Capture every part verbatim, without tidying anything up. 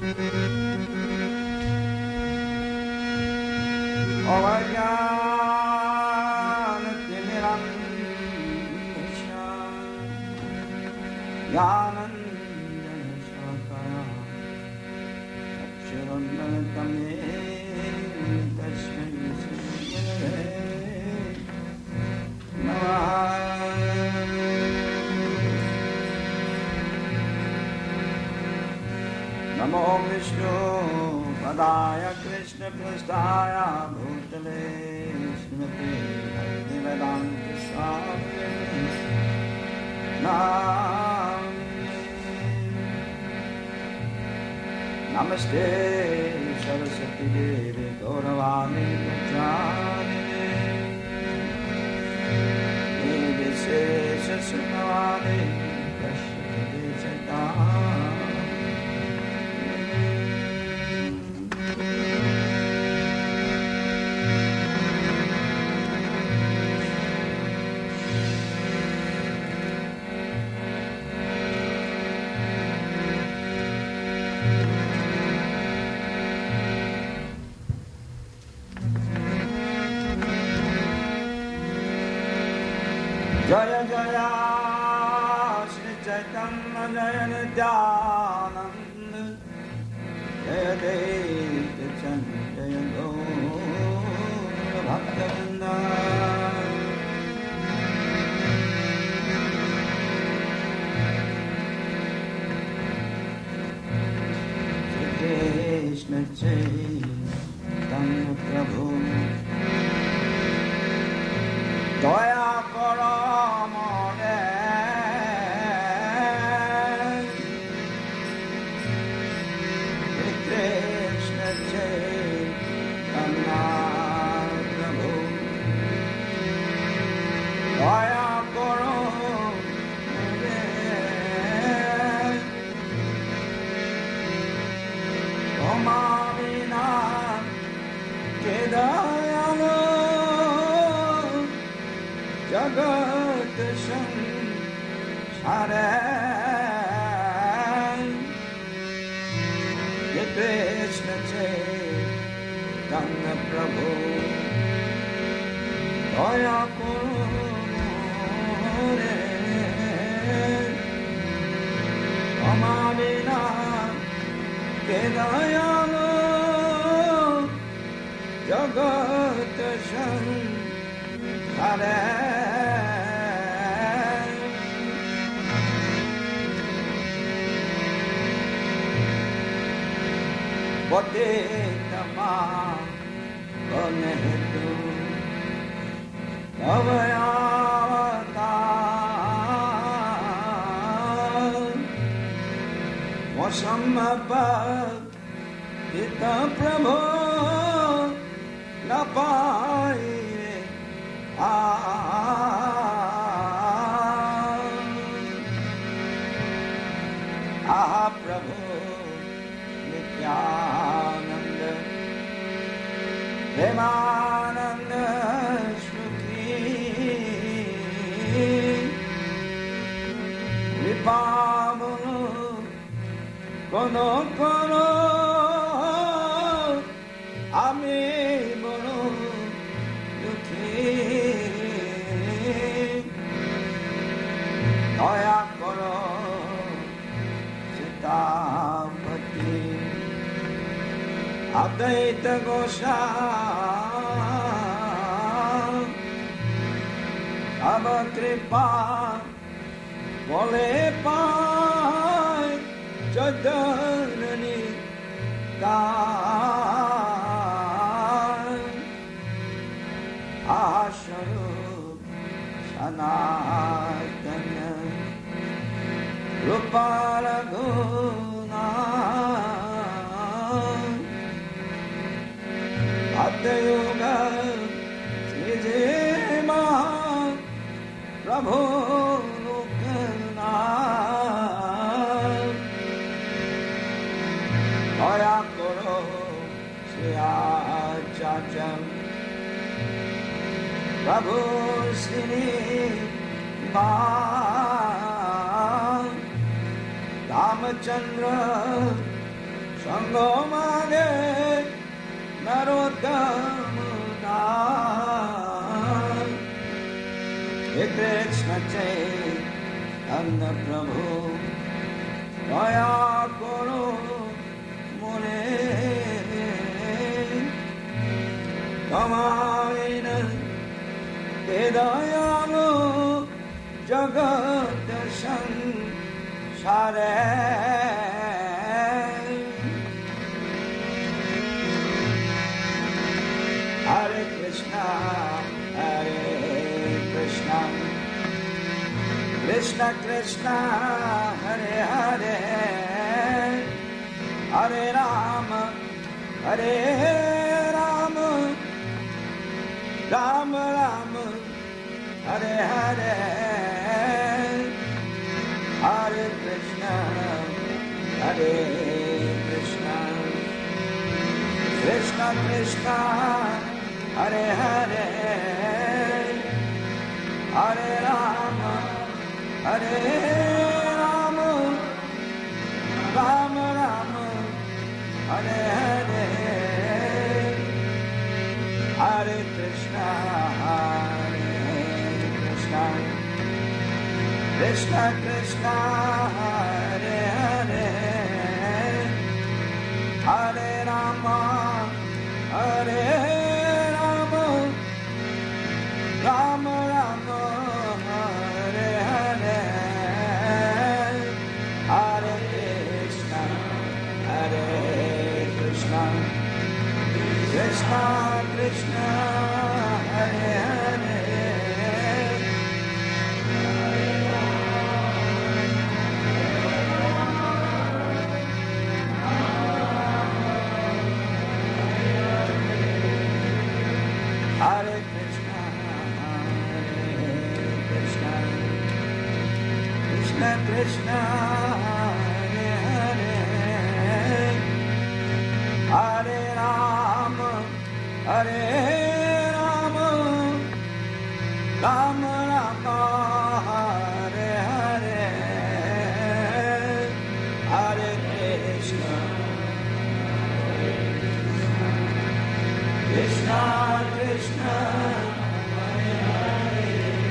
Namo Vishnu Padaya Krishna Prasthaya Bhutale Srimati Bhaktivedanta Swami Namaste Saraswati Devi Gauravani Pracharine Devi Sesha Sunavani Prashyati Chaitanya Jaya Jaya Shri Chaitanya Jaya Nityananda Jaya Deva Chanda Jaya Gaura Bhaktivinoda Shri Krishna Chaitanya Prabhu Daya Karo Jagat Sansare Ye Krishna Chaitanya Prabhu Daya Karo Re Rama Vina Ke Dayalu Jagat Sansare Bote Tama Konetu Tavayavatar Mosamabhat Ita Prabhu Napai Ah Prabhu Nityananda Premananda Shruti Vipamunu Kono Kono Ami Bono Yukhi Daya Koro Sitapati Advaita Gosai Ava Kripa Vole Pai Jadanani Dai Asharup Sanatana Rupalaguna Adayuga Srijema Prabhu Lukana Daya Koro Shriya Chacham Prabhu Sri Ma Ramachandra Sangomane Narottamadan He Krishna Chaitanya Prabhu Daya Koro Mone Kamaina Kedayamu Jagat Sansare Hare Krishna, Hare Krishna, Krishna Krishna, Hare Hare, Hare Rama, Hare Rama, Rama Rama, Hare Hare, Hare Krishna, Hare Krishna, Krishna Krishna, Hare Hare, Hare Rama, Hare Rama, Rama Rama, Hare Hare, Hare Krishna, Hare Krishna, Krishna Krishna, Hare Hare, Hare Rama, Hare Rama, Rama Rama, Hare Hare, Hare Krishna, Hare Krishna, Krishna Krishna, Hare Hare, Hare Krishna, Hare Krishna, Krishna Krishna, Hare Hare, Hare Rama, Hare Rama, Rama Rama, Hare Hare, Hare Krishna, Krishna Krishna, Hare Hare,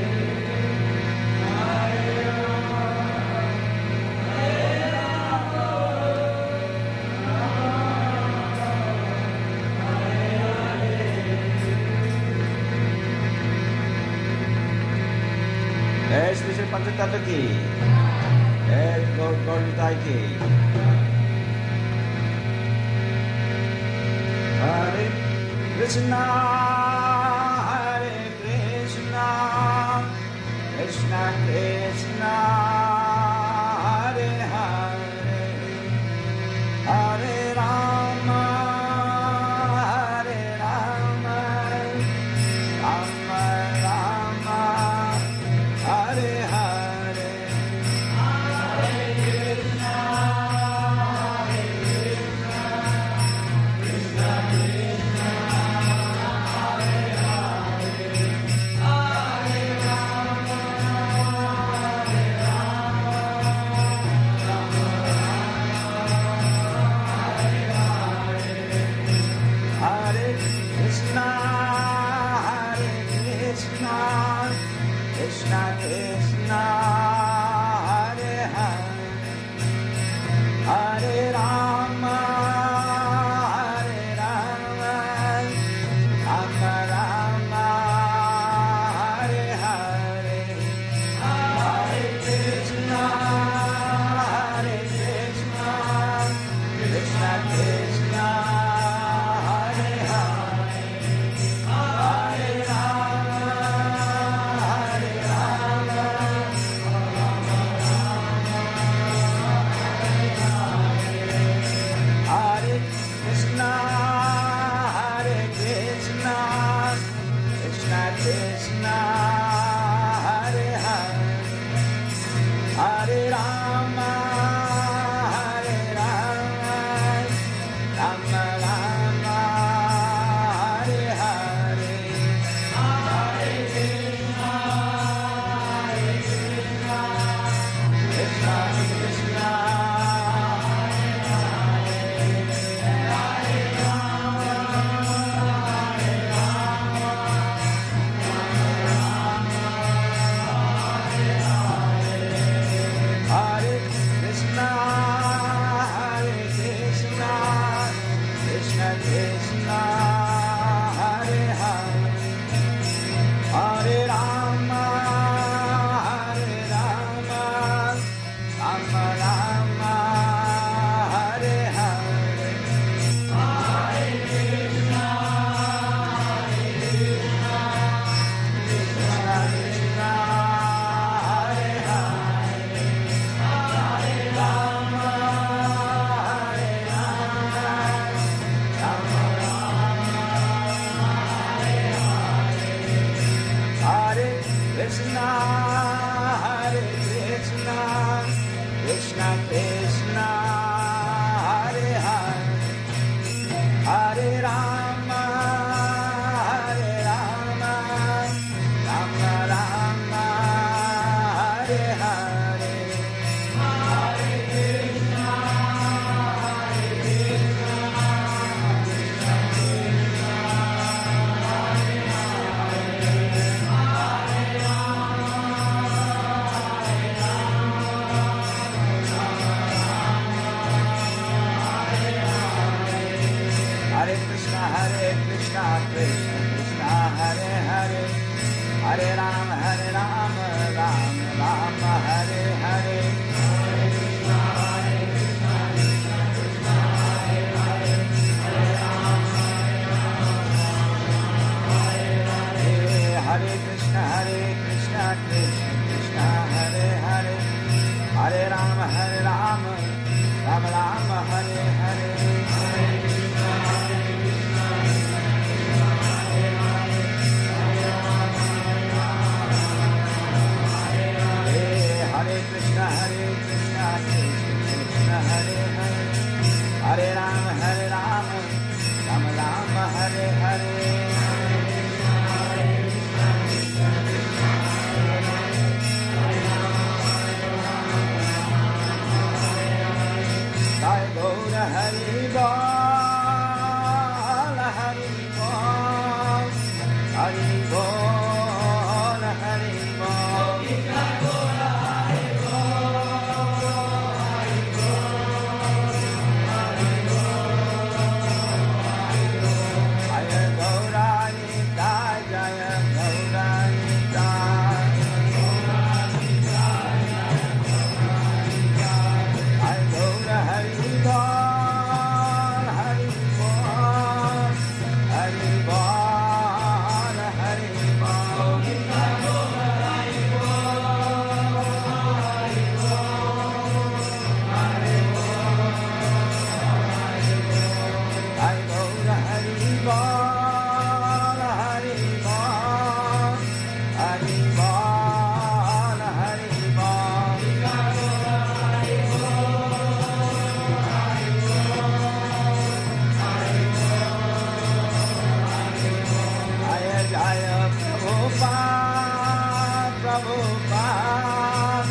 Hare Rama, Hare Rama, Hare Hare. Jai Shri Shri Panchatattva ki, Jai Gaur Gaur Nitai ki. Hare Krishna, Hare Krishna, Krishna Krishna, Hare Hare, Hare Rama, Hare Rama, Rama Rama, Hare Hare, Hare Krishna, Hare Krishna, Krishna Krishna, Hare Hare, Hare Rama, Hare Rama, Rama Rama, Hare Hare, Hare Krishna, Hare Krishna, Krishna Krishna, Hare Hare, Hare Rama, Hare Rama, Rama Rama, Hare Hare, Hare Krishna, Hare Krishna, Krishna Krishna, Hare Hare, Hare Rama, Hare Rama, Rama Hare Krishna, Hare Krishna, Krishna Krishna, Hare Hare, Hare Rama, Hare Rama, Rama Rama, Hare Hare, Hare Krishna, Hare Krishna, Krishna Krishna, Hare Hare, Hare Krishna, Krishna Krishna, Hare Hare, Hare Rama, Hare Rama, Rama Rama, Hare Hare. Hare Krishna, Hare Krishna, Krishna Krishna, Hare Hare, Hare Rama, Hare Rama, Rama Rama, Hare Hare. Hare Krishna, Hare Krishna, Krishna Krishna, Hare Hare, Hare Rama, Hare Rama, Rama Rama, Hare Hare. Jai Gaura Hari Bol, Hari Bol, Hari Bol, Hari Bol. Jai Gaura Hari Bol, Hari Bol, Hari Bol. Jaya Gaura Nitai, Jaya Gaura Nitai. Jai Gaura Hari Bol, Hari Bol, Hari Bol, Hari Bol. Jai Gaura Hari Bol, Hari Bol, Hari Bol, Hari Bol. Jai Gaura Hari Bol, Hari Bol, Hari Bol, Hari Bol. Jaya Jaya Prabhupada, Prabhupada,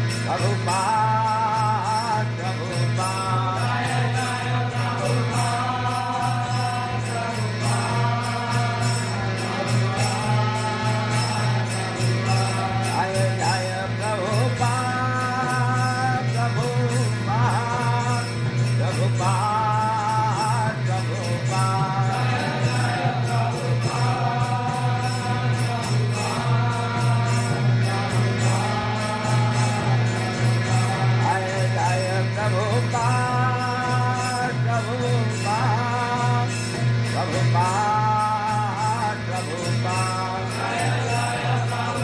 Prabhupada, Prabhupada. Jaya Jaya Prabhupada, Prabhupada. Jaya Jaya Prabhupada, Prabhupada, Prabhupada, Prabhupada. Jaya Jaya Prabhupada, Prabhupada, Prabhupada, Prabhupada. Jaya Jaya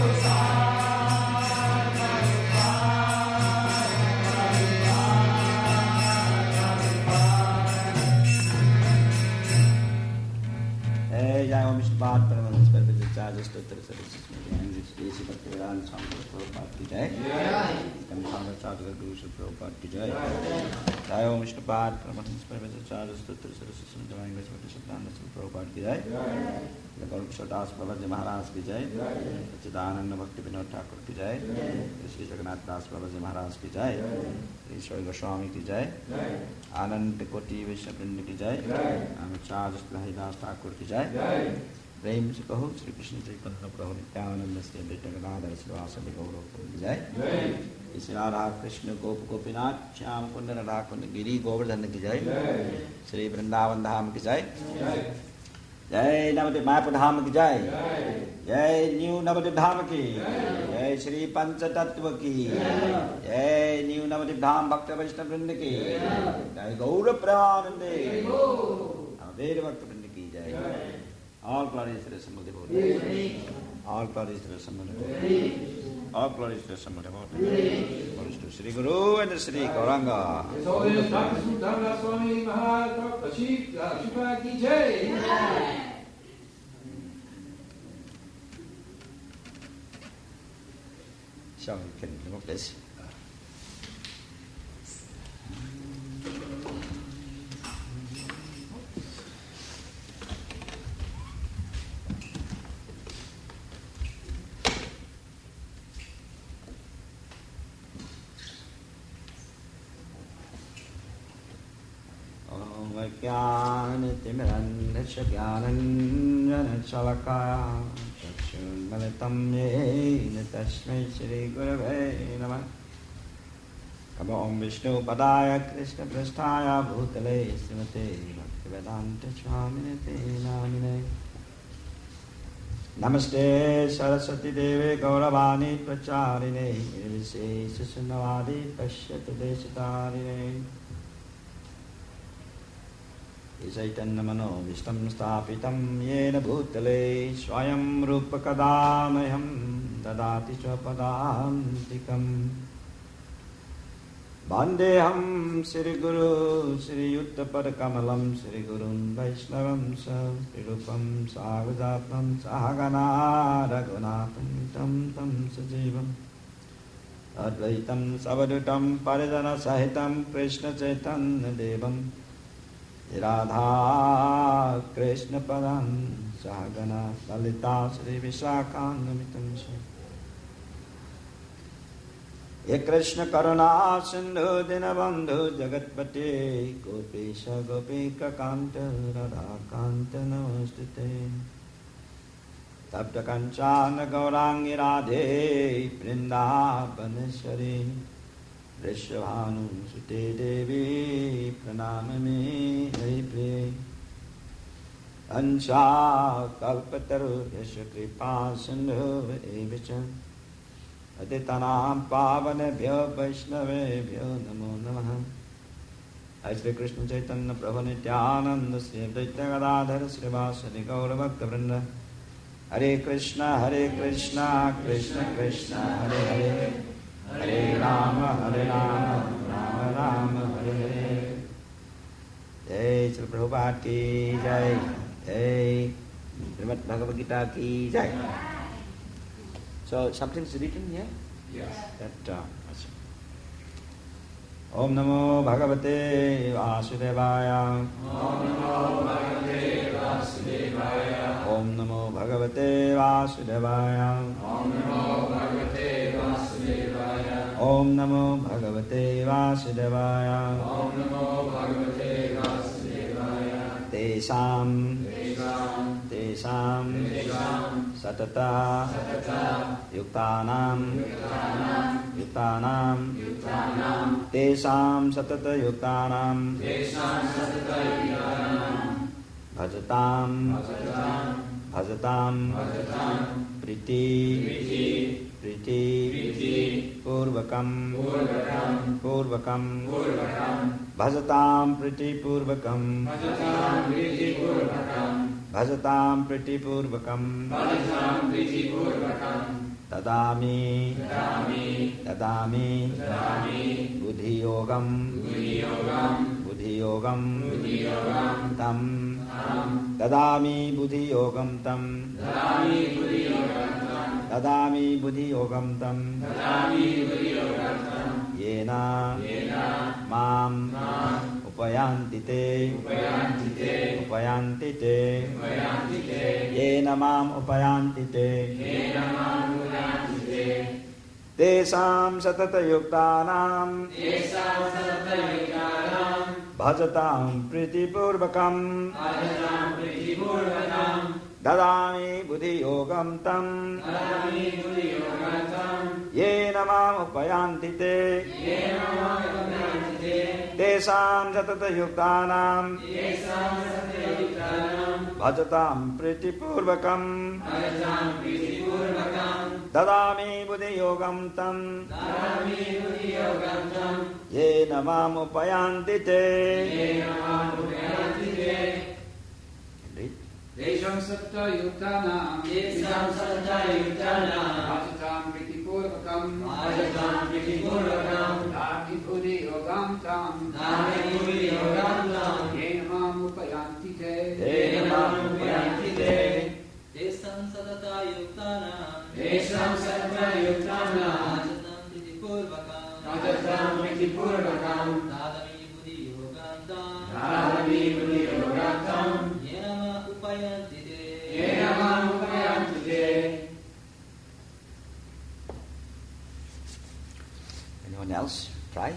Hey, Jai Om Vishnu Pad Paramahansa Parvajacharya Stotra Saraswati Desi Bhaktivedanta Swami Prabhupada ki jai. Kanthangacharya Guru Sri Prabhupada ki jai. Jai Om Vishnu Pad Paramahansa Parvajacharya Stotra Saraswati Desi Bhaktivedanta Swami Prabhupada ki jai. Gaur Das Babaji Maharaj ki jai. Sachidananda Bhakti Vinod Thakur ki jai. Shri Jagannath Das Babaji Maharaj ki jai. Ishwar Goswami ki jai. Anand Koti Vishnu ki jai. Amacharya Haridas Thakur ki jai. प्रेम से कहो श्री कृष्ण चैतन्य प्रभु नित्यानंद श्री अद्वैत गदाधर श्रीवासदि गौरव की जय। श्री राधा कृष्ण गोप गोपीनाथ श्याम कुंड राधा कुंड गिरी गोवर्धन की जय। श्री वृंदावन धाम की जय। जय नवद्वीप मायापुर धाम की जय। जय न्यू नवद्वीप धाम की जय। श्री पंचतत्व की जय। न्यू नवद्वीप धाम भक्त वैष्णव वृंद की जय। गौर प्रेमानंदे वेद भक्त वृंद की जय। All glories to the Son of the Lord. All glories to the Son of the Lord. All glories to the Son of the Lord. Glories to Sri Guru and Sri Gauranga. Shall we continue with this? ज्ञानतिमिरन्धस्य ज्ञानञ्जनशलाकया चक्षुर्मिलितं येन तस्मै श्रीगुरवे नमः। नमो विष्णुपदाय कृष्णपृष्ठाय भूतले श्रीमते Bhaktivedanta Swamine Te Namine. Namaste Saraswati Deve Gauravani Pracharine Nirvisesha Sunnavadi Pashyata Deshitarine. Isaitanya Mano Vishtam Stapitam Yena Bhutale Swayam Rupa Kadamayam Dadati Swapadantikam. Vandeham Sri Guru Sri Yuttapad Kamalam Sri Gurun Vaishnavam Sri Rupam Sagajatam Sahagana Raghunatham Tam Tam Sajivam Advaitam Savadutam Parijana Sahitam Krishna Chaitanya Devam Radha Krishna Padam Sahagana Lalita Sri Vishakhanamitam Sri Ye Krishna Karuna Sindhu Dinabandhu Jagatpate Gopesha Gopika Kanta Radha Kanta Namastute Tapta Kanchana Gaurangi Radhe Vrindavaneshwari Vrishabhanu Sute Devi Pranamami Hari Priye Ansha Kalpataru Yasha Kripa Sindhu Evicha Aditanam Pavanebhyo Vaishnavebhyo Namo Namaha. Hai Sri Krishna Chaitanya Prabhu Nityananda Sri Advaita Gadadhara Srivasadi Gaura Bhakta Vrinda. Hare Krishna Hare Krishna Krishna Krishna Hare Hare Hare Rama Hare Rama Rama Rama Hare Hare. Jai Sri Prabhupada Ki Jai. Jai Srimad Bhagavad Gita Ki Jai. So something's written here? Yes. That, uh, Om Namo Bhagavate Vasudevaya. Om Namo Bhagavate Vasudevaya. Om Namo Bhagavate Vasudevaya. Om Namo Bhagavate Vasudevaya. Om Namo Bhagavate Vasudevaya. Om Namo Bhagavate Vasudevaya. Tesam Tesam Tesam Tesam Satata Satata Yuktanam Yuktanam Yuktanam Yuktanam Tesam Satata Yuktanam Tesam Satata Yuktanam Bhajatam Bhajatam Bhajatam Bhajatam Priti Priti Priti Priti Purvakam Purvakam Purvakam Purvakam Bhajatam Priti Purvakam Bhajatam Priti Purvakam Bhajatam Priti Purvakam Bhajatam Priti Purvakam Dadami Dadami Dadami Dadami Buddhi Yogam Buddhi Yogam Buddhi Yogam Buddhi Yogam Tam Tam Dadami Buddhi Yogam Tam Dadami Buddhi Yogam Tam Dadami Buddhi Yogam Tam Dadami Buddhi Yogam Tam Yena Yena Mam Mam Upayanti Te Upayanti Te Upayanti Te Upayanti Te Yena Mam Upayanti Te Yena Mam Upayanti Te Tesam Satata Yuktanam Tesam Satata Yuktanam Bhajatam Priti Purvakam Bhajatam Priti Purvakam Dadami Buddhi Yogam Tam Dadami Buddhi Yogam Tam Yena Mam Upayanti Te Yena Mam Upayanti Te Tesam Satata Yuktanam Tesam Satata Yuktanam Bhajatam Priti Purvakam Bhajatam Priti Purvakam Dadami Buddhi Yogam Tam Dadami Buddhi Yogam Tam Yena Mam Upayanti Te. Yena Mam Upayanti Te Read. Desam Satta Yuktanam Tesam Satata Yuktanam Bhajatam Priti Purvakam Bhajatam Priti Purvakam Dami Buddhi Yogam Tam Dami Buddhi Yogam Tam Yena Mam Upayanti Te Yena Mam Upayanti Te. Tesam Satata Yuktanam Tesam Satata Yuktanam Bhajatam Priti Purvakam Bhajatam Priti Purvakam Dadami Buddhi Yogam Tam Dadami Buddhi Yogam Tam Yena Mam Upayanti Te Yena Mam Upayanti Te. Anyone else? Try.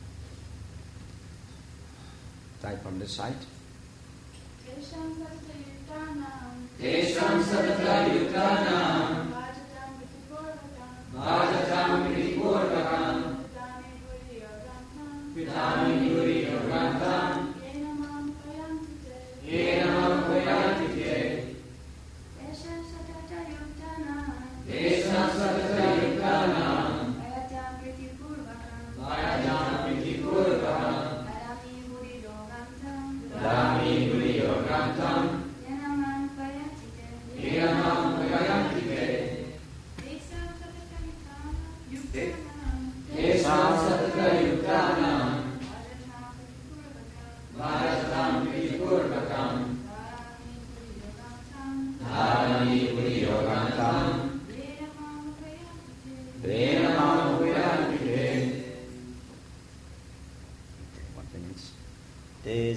Try from this side. Tesam Satata Yuktanam Tesam Satata Yuktanam Bhajatam Priti Purvakam Bhajatam Priti Purvakam Dadami Buddhi Yogam Tam Dadami Buddhi Yogam Tam Yena Mam Upayanti Te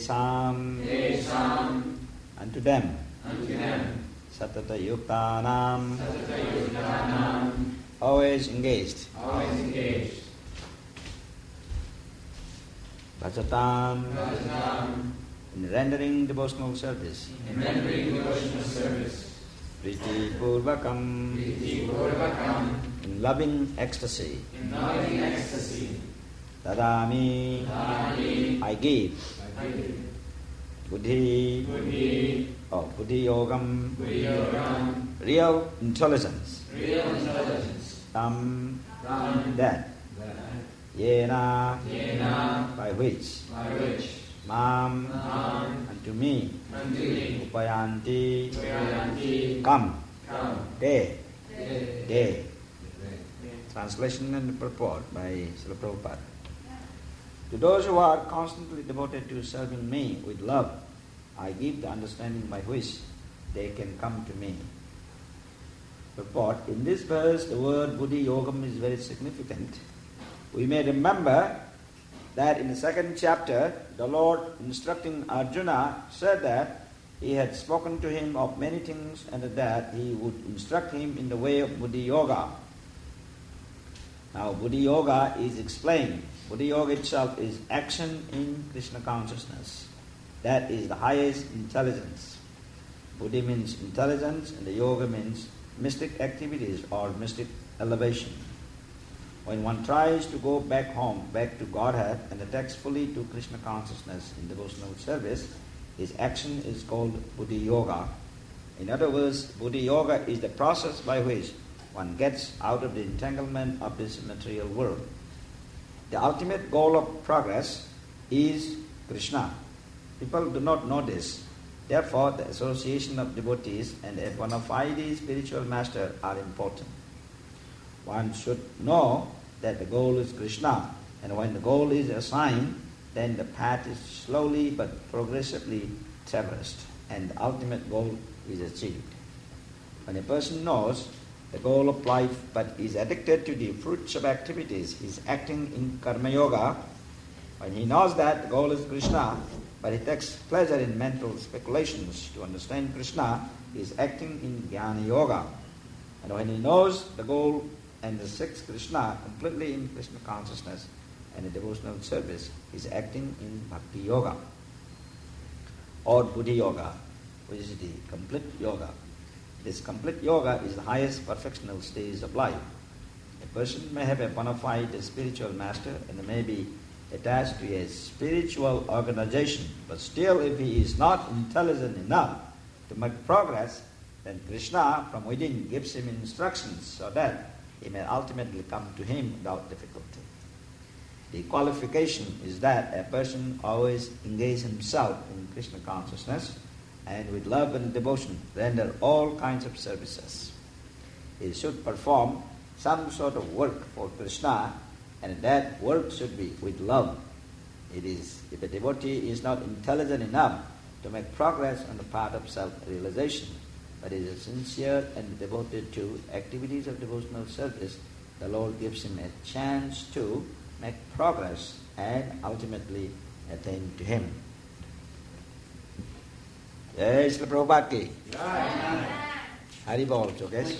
Tesam, Tesam, unto them, unto them, Satata Yuktanam, Satayutanam, always engaged, always engaged, Bhajatam, Bhajatam, in rendering devotional service, in rendering devotional service, Priti Purvakam, Priti Purvakam, in loving ecstasy, in loving ecstasy, Dadami, Dadami, I give, I give, Buddhi, Buddhi, oh, Buddhi Yogam, Buddhi Yogam, real intelligence, real intelligence, Tam, Tam, that, Yena, Yena, by which, by which, Mam, Mam, unto me, unto me, Upayanti, Upayanti, come, come, they, they, they. Translation and purport by Srila Prabhupada. To those who are constantly devoted to serving me with love, I give the understanding by which they can come to me. Purport. In this verse, the word Buddhi Yogam is very significant. We may remember that in the second chapter, the Lord, instructing Arjuna, said that he had spoken to him of many things and that he would instruct him in the way of Buddhi Yoga. Now, Buddhi Yoga is explained. Buddhi Yoga itself is action in Krishna consciousness. That is the highest intelligence. Buddhi means intelligence and the Yoga means mystic activities or mystic elevation. When one tries to go back home, back to Godhead and attacks fully to Krishna consciousness in devotional service, his action is called Buddhi Yoga. In other words, Buddhi Yoga is the process by which one gets out of the entanglement of this material world. The ultimate goal of progress is Krishna. People do not know this. Therefore, the association of devotees and a bona fide spiritual master are important. One should know that the goal is Krishna, and when the goal is assigned, then the path is slowly but progressively traversed, and the ultimate goal is achieved. When a person knows the goal of life but is addicted to the fruits of activities, he is acting in Karma Yoga. When he knows that the goal is Krishna, but he takes pleasure in mental speculations to understand Krishna, he is acting in Jnana Yoga. And when he knows the goal and seeks Krishna completely in Krishna consciousness and in devotional service, he is acting in Bhakti Yoga or Buddhi Yoga, which is the complete yoga. This complete yoga is the highest perfectional stage of life. A person may have a bona fide spiritual master and may be attached to a spiritual organization, but still if he is not intelligent enough to make progress, then Krishna from within gives him instructions so that he may ultimately come to him without difficulty. The qualification is that a person always engage himself in Krishna consciousness and with love and devotion render all kinds of services. He should perform some sort of work for Krishna, and that work should be with love. It is, if a devotee is not intelligent enough to make progress on the path of self-realization, but is sincere and devoted to activities of devotional service, the Lord gives him a chance to make progress and ultimately attain to him. Jai Srila Prabhupada ki. Hari Bol, Chokesh.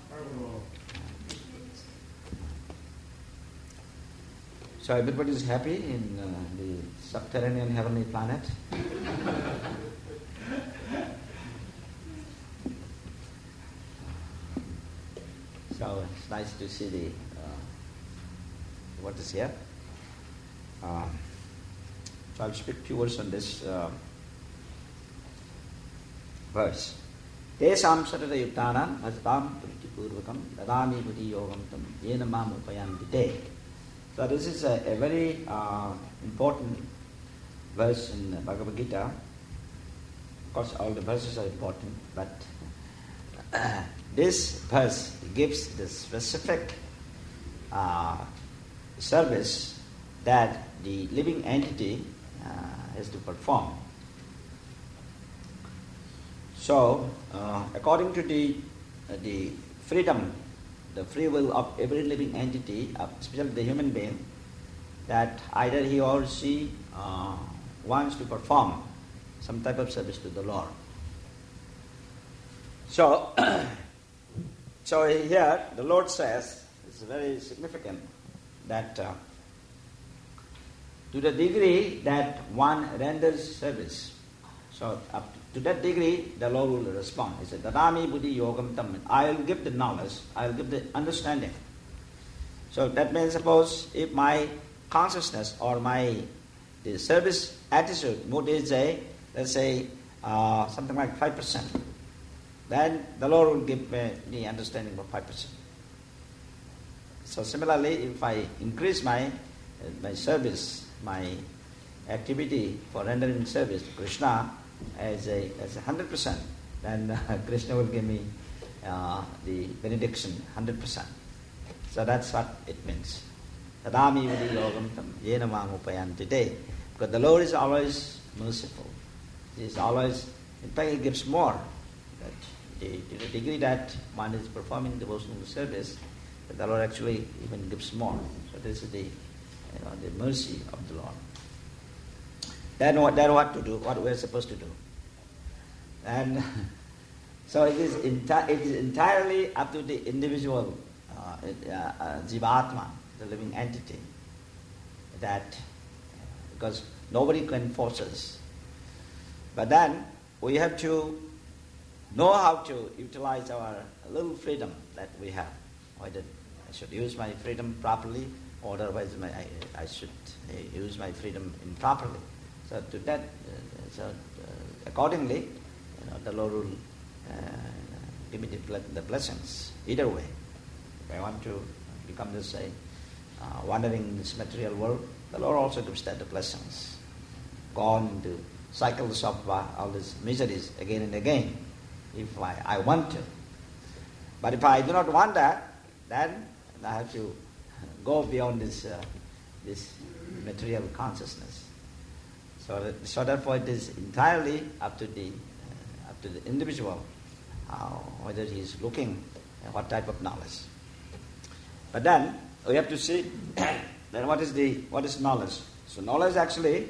So everybody is happy in uh, the subterranean heavenly planet. So it's nice to see the uh, what is here. Uh, so I'll speak few words on this uh, verse. Tesam satata yuktanam bhajatam priti purvakam dadami buddhi yogam tam yena mam upayanti te. So this is a, a very uh, important verse in the Bhagavad Gita. Of course, all the verses are important, but uh, this verse gives the specific uh, service that the living entity uh, has to perform. So, uh, according to the uh, the freedom, the free will of every living entity, uh, especially the human being, that either he or she uh, wants to perform some type of service to the Lord. So, so here the Lord says, it's very significant, that uh, to the degree that one renders service, so up to that degree the Lord will respond. He said, Dadami buddhi yogam tam. I will give the knowledge, I will give the understanding. So that means, suppose if my consciousness or my the service attitude, mood is a, let's say, uh, something like five percent, then the Lord will give me the understanding of five percent. So similarly, if I increase my my service, my activity for rendering service to Krishna as a as a hundred percent, then uh, Krishna will give me uh, the benediction hundred percent. So that's what it means. Tadami vidi yogam tam yena mam upayanti te. Because the Lord is always merciful. He is always, in fact, He gives more. That the, to the degree that one is performing devotional service, the Lord actually even gives more. So this is the, you know, the mercy of the Lord. Then what, then what to do? What we are supposed to do? And so it is, enti- it is entirely up to the individual uh, uh, uh, Jivatma, the living entity, that because nobody can force us. But then we have to know how to utilize our little freedom that we have. Whether I should use my freedom properly, or otherwise my, I, I should uh, use my freedom improperly. So to that, uh, so uh, accordingly, you know, the Lord will uh, give me the, ble- the blessings. Either way, if I want to become this say, uh, wandering in this material world, the Lord also gives that the blessings. Gone into cycles of uh, all these miseries again and again, if I, I want to. But if I do not want that, then I have to go beyond this uh, this material consciousness. So, that, so therefore, it is entirely up to the uh, up to the individual uh, whether he is looking at what type of knowledge. But then we have to see. Then what is the what is knowledge? So knowledge actually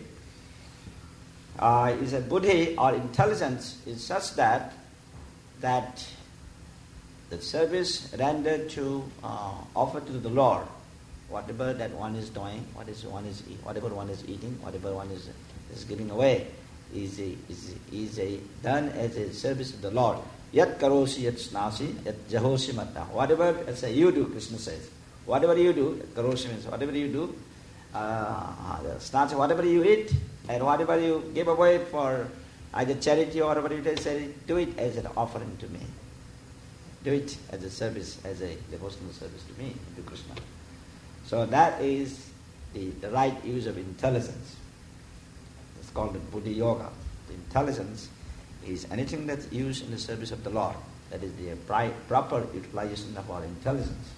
uh, is a buddhi or intelligence is such that that the service rendered to uh, offered to the Lord, whatever that one is doing, what is one is whatever one is eating, whatever one is is giving away, is a, is a, is a done as a service to the Lord. Yat karosi yat snasi yat jahosi matta. Whatever let's say you do, Krishna says. Whatever you do, karosi means whatever you do, uh, snasi, whatever you eat, and whatever you give away for either charity or whatever you say, do it as an offering to me. Do it as a service, as a devotional service to me, to Krishna. So that is the, the right use of intelligence. It's called the Buddhi Yoga. The intelligence is anything that's used in the service of the Lord. That is the pri- proper utilization of our intelligence.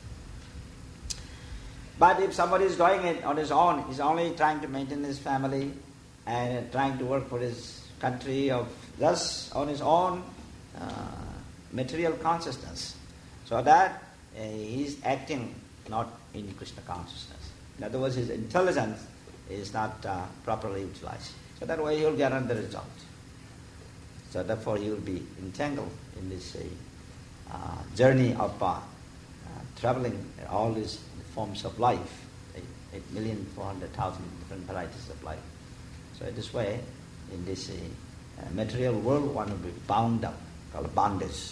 But if somebody is doing it on his own, he's only trying to maintain his family and trying to work for his country, of thus on his own uh, material consciousness. So that uh, he's acting not in Krishna consciousness. In other words, his intelligence is not uh, properly utilized. So that way he will get another result. So therefore he will be entangled in this uh, uh, journey of uh, uh, traveling all these forms of life, eight million four hundred thousand different varieties of life. So in this way, in this uh, uh, material world, one will be bound up, called bondage.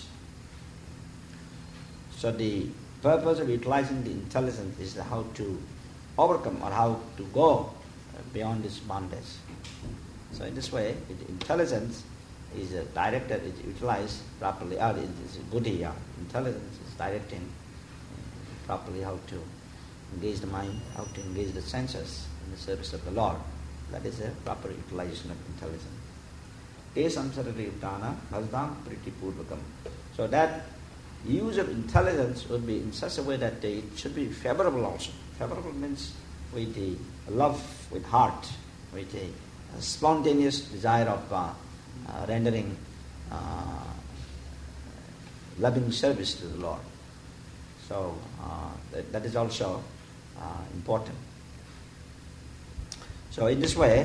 So the purpose of utilizing the intelligence is how to overcome or how to go beyond this bondage. So in this way, the intelligence is uh, directed, is utilized properly, or it is buddhi, or intelligence is directing uh, properly how to engage the mind, how to engage the senses in the service of the Lord. That is a proper utilization of intelligence. Te samsarati uttana bhazdam priti purvakam. So that use of intelligence would be in such a way that it should be favorable also. Favorable means with the love, with heart, with a, a spontaneous desire of uh, uh, rendering uh, loving service to the Lord. So uh, that, that is also uh, important. So in this way,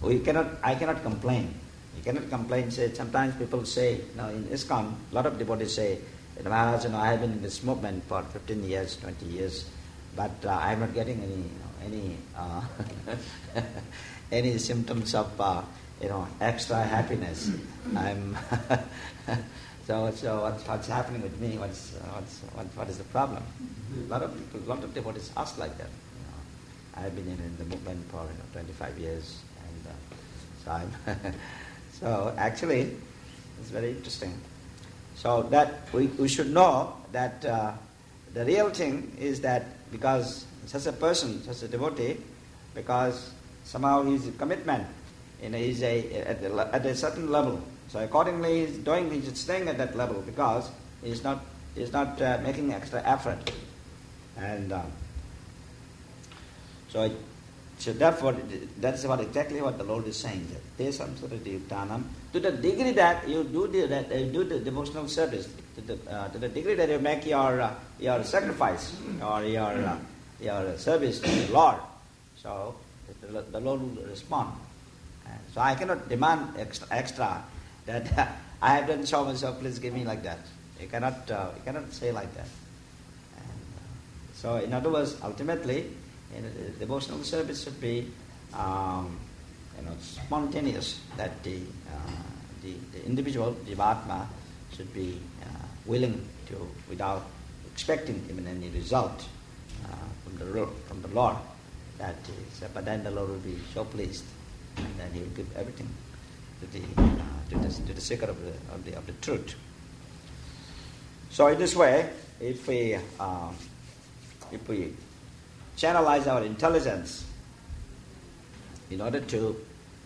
we cannot, I cannot complain. You cannot complain. Say, sometimes people say, you know, in ISKCON, a lot of devotees say, Maharaj, you know, I have been in this movement for fifteen years, twenty years, but uh, I am not getting any, you know, any, uh, any symptoms of, uh, you know, extra happiness. I'm so, so what's, what's happening with me? What's, uh, what's, what, what is the problem? A lot of people, a lot of devotees ask like that. You know, I have been in, in the movement for, you know, twenty-five years, and uh, so I'm. So actually, it's very interesting. So that we, we should know that uh, the real thing is that because such a person, such a devotee, because somehow his commitment, you know, is a at, a at a certain level. So accordingly, he's doing, he's staying at that level because he's not he's not uh, making extra effort, and uh, so. It, So therefore, that's what exactly what the Lord is saying. That to the degree that you do the that you do the devotional service, to the uh, to the degree that you make your uh, your sacrifice or your uh, your service to the Lord, so the, the Lord will respond. And so I cannot demand extra, extra that uh, I have done so much, so please give me like that. You cannot uh, you cannot say like that. And, uh, so in other words, ultimately. And the devotional service should be, um, you know, spontaneous. That the, uh, the the individual Jivatma should be uh, willing to, without expecting even any result uh, from the from the Lord. That is, but then the Lord will be so pleased, and then He will give everything to the uh, to the to the seeker of the of the of the truth. So in this way, if we uh, if we channelize our intelligence in order to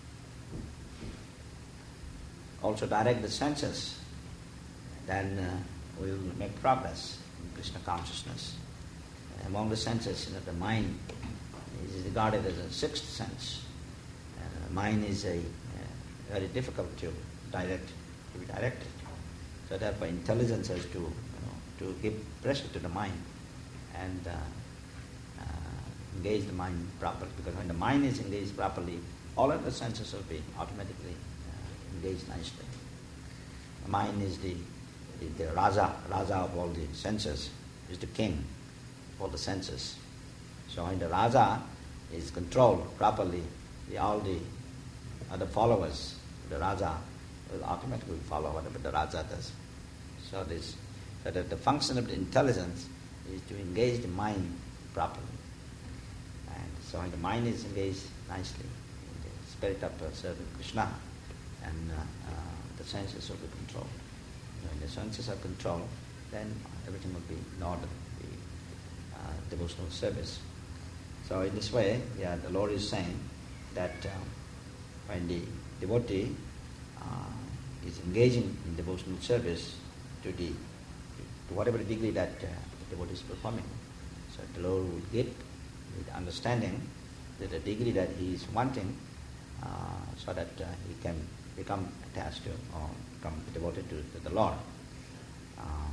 also direct the senses, then uh, we will make progress in Krishna consciousness. Among the senses, you know, the mind is regarded as a sixth sense. Uh, mind is a uh, very difficult to direct, to be directed. So therefore, intelligence has to, you know, to give pressure to the mind and uh, engage the mind properly, because when the mind is engaged properly, all of the senses will be automatically uh, engaged nicely. The mind is the, the, the Raja, Raja of all the senses, is the king of all the senses. So when the Raja is controlled properly, the, all the other followers, the Raja will automatically follow whatever the Raja does. So this, so that the function of the intelligence is to engage the mind properly. So when the mind is engaged nicely in the spirit of uh, serving Krishna, and uh, uh, the senses will be controlled. When the senses are controlled, then everything will be in order, the uh, devotional service. So in this way, yeah, the Lord is saying that uh, when the devotee uh, is engaging in devotional service to the to whatever degree that uh, the devotee is performing, so the Lord will get with understanding to the degree that he is wanting, uh, so that uh, he can become attached to or become devoted to, to the Lord. Um,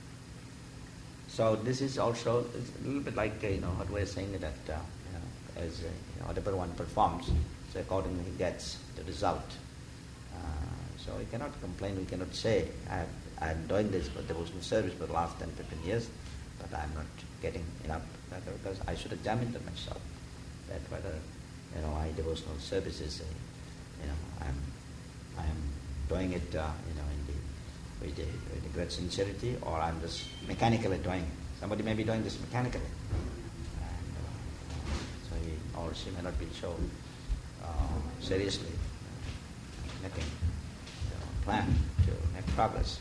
so this is also it's a little bit like uh, you know what we're saying that uh, you know, as uh, you know, whatever one performs, so accordingly he gets the result. Uh, so we cannot complain. We cannot say I I'm doing this for devotional service for the last ten, fifteen years, but I'm not getting enough. Because I should examine to myself that whether you know my devotional service is, a, you know, I'm I am doing it, uh, you know, in the with, the with the great sincerity, or I'm just mechanically doing it. Somebody may be doing this mechanically, and uh, so he or she may not be so uh, seriously uh, making you know, plan to make progress.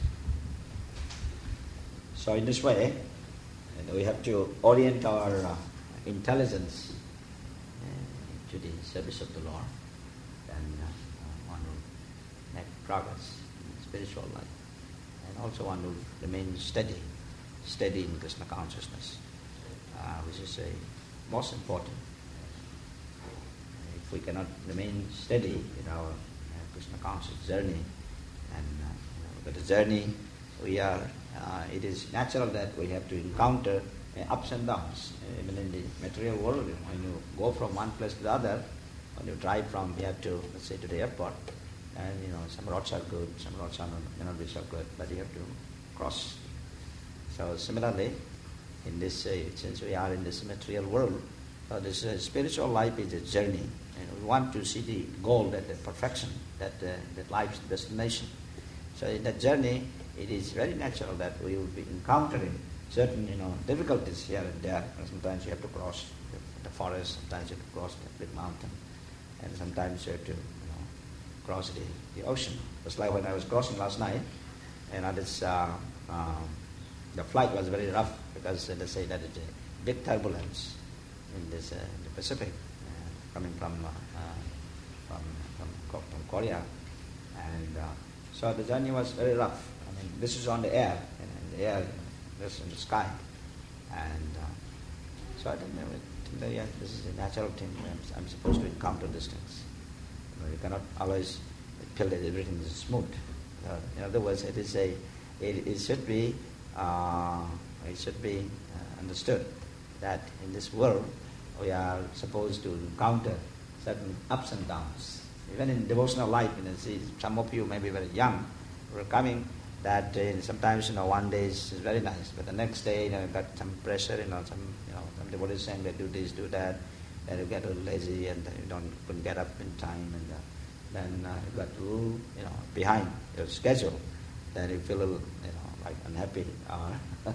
So in this way, and we have to orient our uh, intelligence uh, to the service of the Lord, and uh, one will make progress in spiritual life, and also one will remain steady, steady in Krishna consciousness, uh, which is a most important. If we cannot remain steady in our uh, Krishna conscious journey, and uh, you know, but the journey we are. Uh, it is natural that we have to encounter uh, ups and downs. Uh, even in the material world, when you go from one place to the other, when you drive from here to, let's say, to the airport, and you know, some roads are good, some roads are not, may not be so good, but you have to cross. So similarly, in this, uh, since we are in this material world, uh, this uh, spiritual life is a journey, and we want to see the goal, that the perfection, that uh, that life's destination. So in that journey, it is very natural that we will be encountering certain, you know, difficulties here and there. And sometimes you have to cross the, the forest, sometimes you have to cross the big mountain, and sometimes you have to, you know, cross the, the ocean. Just like when I was crossing last night, and uh, this, uh, uh, the flight was very rough because uh, they say that it's a big turbulence in this uh, in the Pacific, uh, coming from, uh, uh, from from from Korea, and uh, so the journey was very rough. I mean, this is on the air, and, and the air, this in the sky, and uh, so I don't know. Think that, yeah, this is a natural thing. I'm, I'm supposed to encounter these things. You know, you cannot always feel that everything is smooth. Uh, in other words, it is a, it, it should be, uh, it should be uh, understood that in this world we are supposed to encounter certain ups and downs. Even in devotional life, you know, see, some of you may be very young, we're coming that uh, sometimes, you know, one day is, is very nice, but the next day, you know, you've got some pressure, you know, some, you know, some devotees saying that do this, do that, then you get a little lazy and you don't couldn't get up in time, and uh, then uh, you got a little, you know, behind your schedule, then you feel a little, you know, like unhappy. Uh,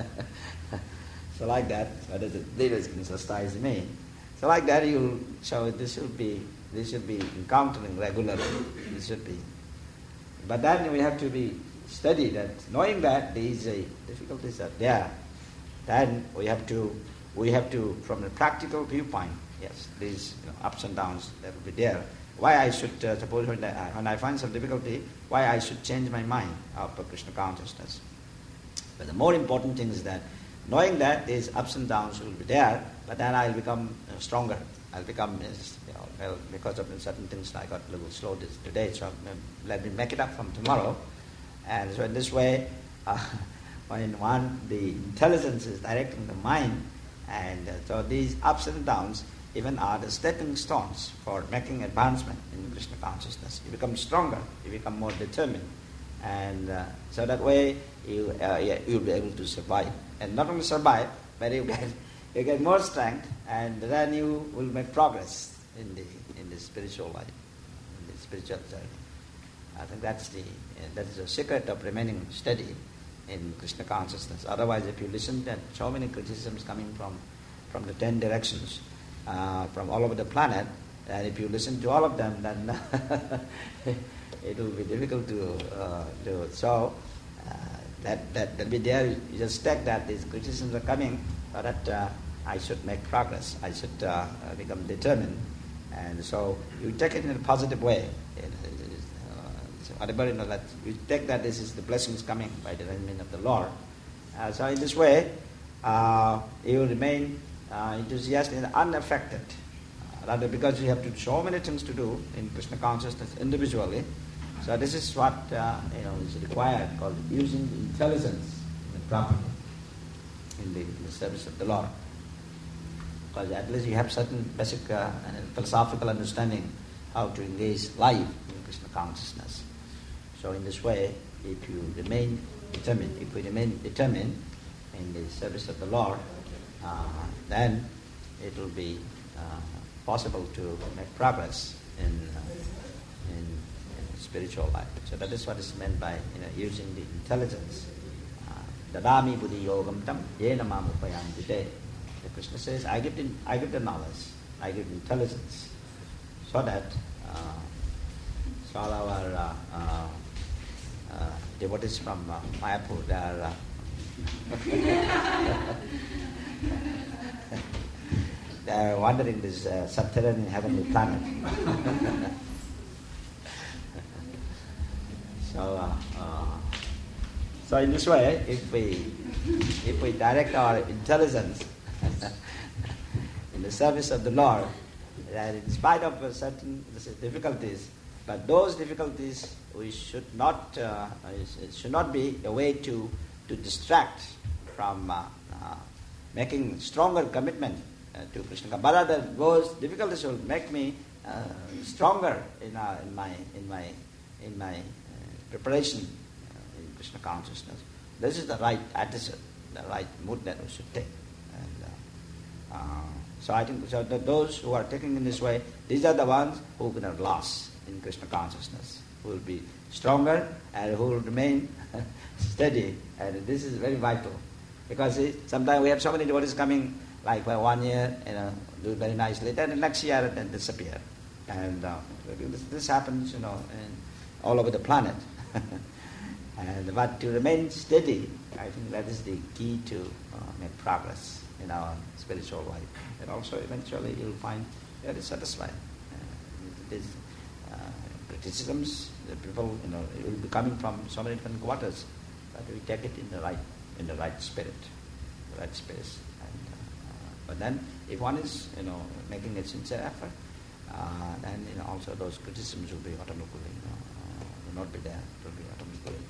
so like that, what is it? This exercise me. So like that, you so this should be this should be encountering regularly. This should be, but then we have to be steady. That knowing that these uh, difficulties are there, then we have to we have to, from a practical viewpoint, yes, these, you know, ups and downs that will be there. Why I should uh, suppose when I, when I find some difficulty, why I should change my mind of Krishna consciousness. But the more important thing is that knowing that these ups and downs will be there, but then I'll become uh, stronger. I'll become, you know, well, because of certain things I got a little slow this, today, so let me make it up from tomorrow. And so in this way, uh, when one, the intelligence is directing the mind, and uh, so these ups and downs even are the stepping stones for making advancement in Krishna consciousness. You become stronger, you become more determined, and uh, so that way you uh, yeah, you'll be able to survive. And not only survive, but you get you get more strength, and then you will make progress in the in the spiritual life, in the spiritual journey. I think that's the uh, that is the secret of remaining steady in Krishna consciousness. Otherwise, if you listen to so many criticisms coming from from the ten directions, uh, from all over the planet, and if you listen to all of them, then it will be difficult to uh, do it. So uh, that that that be there. You just take that these criticisms are coming, so that uh, I should make progress. I should uh, become determined, and so you take it in a positive way. Whatever, you know, that you take that this is the blessings coming by the arrangement of the Lord. Uh, so in this way, uh, you remain uh, enthusiastic and unaffected. Uh, rather, because you have to so many things to do in Krishna consciousness individually. So this is what uh, you know is required, called using intelligence properly in the, in the service of the Lord. Because at least you have certain basic uh, philosophical understanding how to engage life in Krishna consciousness. So in this way, if you remain determined, if we remain determined in the service of the Lord, uh, then it will be uh, possible to make progress in, uh, in, in spiritual life. So that is what is meant by, you know, using the intelligence. Dadami buddhi yogam tam yena mam upayanti te. The Krishna says, I give the, I give the knowledge, I give intelligence, so that uh, so all our uh, uh, uh, devotees from uh, Mayapur, they are uh, they are wandering this uh, subterranean heavenly planet. so, uh, uh, so in this way, if we if we direct our intelligence in the service of the Lord, that in spite of uh, certain difficulties, but those difficulties we should not uh, it should not be a way to to distract from uh, uh, making stronger commitment uh, to Krishna. But rather, those difficulties will make me uh, stronger in, our, in my in my in my uh, preparation uh, in Krishna consciousness. This is the right attitude, the right mood that we should take. And, uh, uh, so I think so that those who are taking in this way, these are the ones who can have lost in Krishna consciousness, who will be stronger and who will remain steady. And this is very vital. Because see, sometimes we have so many devotees coming, like for one year, you know, do very nicely, then the next year then disappear. And uh, this, this happens, you know, in, all over the planet. And but to remain steady, I think that is the key to uh, make progress in our spiritual life. And also eventually you'll find very satisfied. Uh, these uh, criticisms, the people, you know, it will be coming from so many different quarters, but we take it in the right, in the right spirit, the right space. And, uh, but then, if one is, you know, making a sincere effort, uh, then you know also those criticisms will be automatically, you know, uh, will not be there. It will be automatically.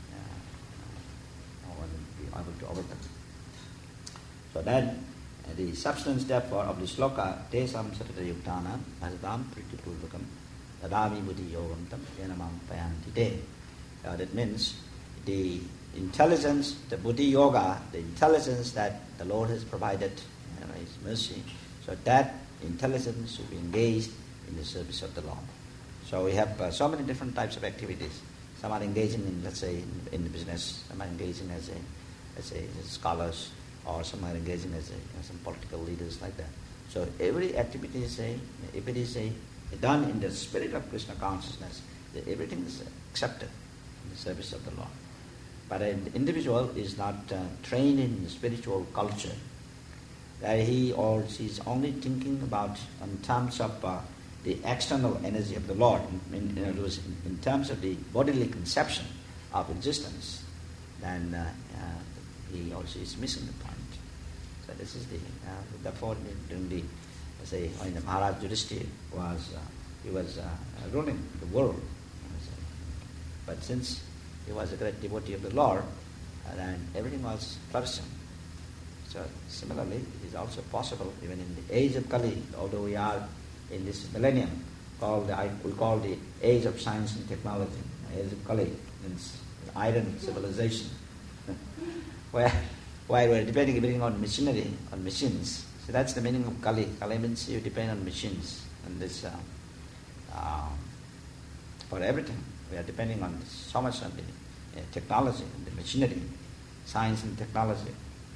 One will be able to overcome. So then, uh, the substance therefore of the sloka, tesam satata yuktana, asadam pritipurvakam, tadami buddhi yogamtam, yanamam payanti te. Uh, that means the intelligence, the buddhi yoga, the intelligence that the Lord has provided, you know, His mercy, so that intelligence should be engaged in the service of the Lord. So we have uh, so many different types of activities. Some are engaging in, let's say, in, in the business. Some are engaging as a, as a as scholars, or some are engaging as, a, as some political leaders like that. So every activity is a, if it is a done in the spirit of Krishna consciousness, everything is accepted in the service of the Lord. But an individual is not uh, trained in the spiritual culture, that he or she is only thinking about in terms of uh, the external energy of the Lord, in, in, in, in terms of the bodily conception of existence, then uh, uh, he or she is missing the point. So this is the, uh, therefore during the, say, when the Maharaj Yudhishthira was, uh, he was uh, ruling the world. But since he was a great devotee of the Lord, uh, then everything was flourishing. So similarly, it is also possible even in the age of Kali, although we are in this millennium, called the, we call the age of science and technology, age of Kali, means iron civilization, where where we're depending everything on machinery, on machines. So that's the meaning of Kali. Kali means you depend on machines, and this uh, uh, for everything. We are depending on so much on the uh, technology, and the machinery, science and technology.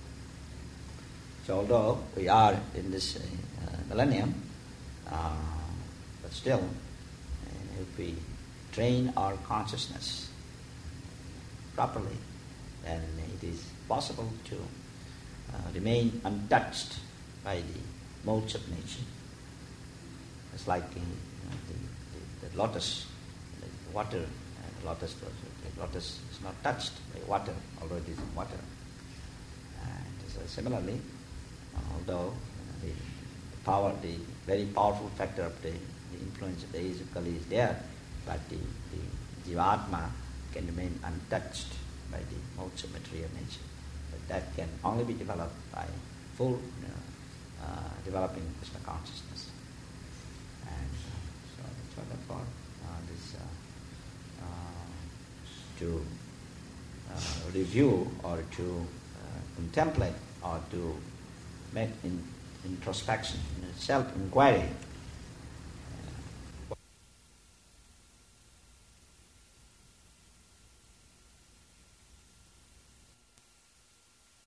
So although we are in this uh, millennium, uh, but still, uh, if we train our consciousness properly, then it is possible to uh, remain untouched by the modes of nature. It's like uh, you know, the, the, the lotus, the water, uh, the lotus, the lotus is not touched by water, although it is in water. And so similarly, although uh, the power, the very powerful factor of the, the influence of the age of Kali is there, but the, the Jivatma can remain untouched by the modes of material nature. But that can only be developed by full you know, uh, developing Krishna consciousness. And uh, so, so therefore, uh, this uh, uh, to uh, review or to uh, contemplate or to make in, introspection, self-inquiry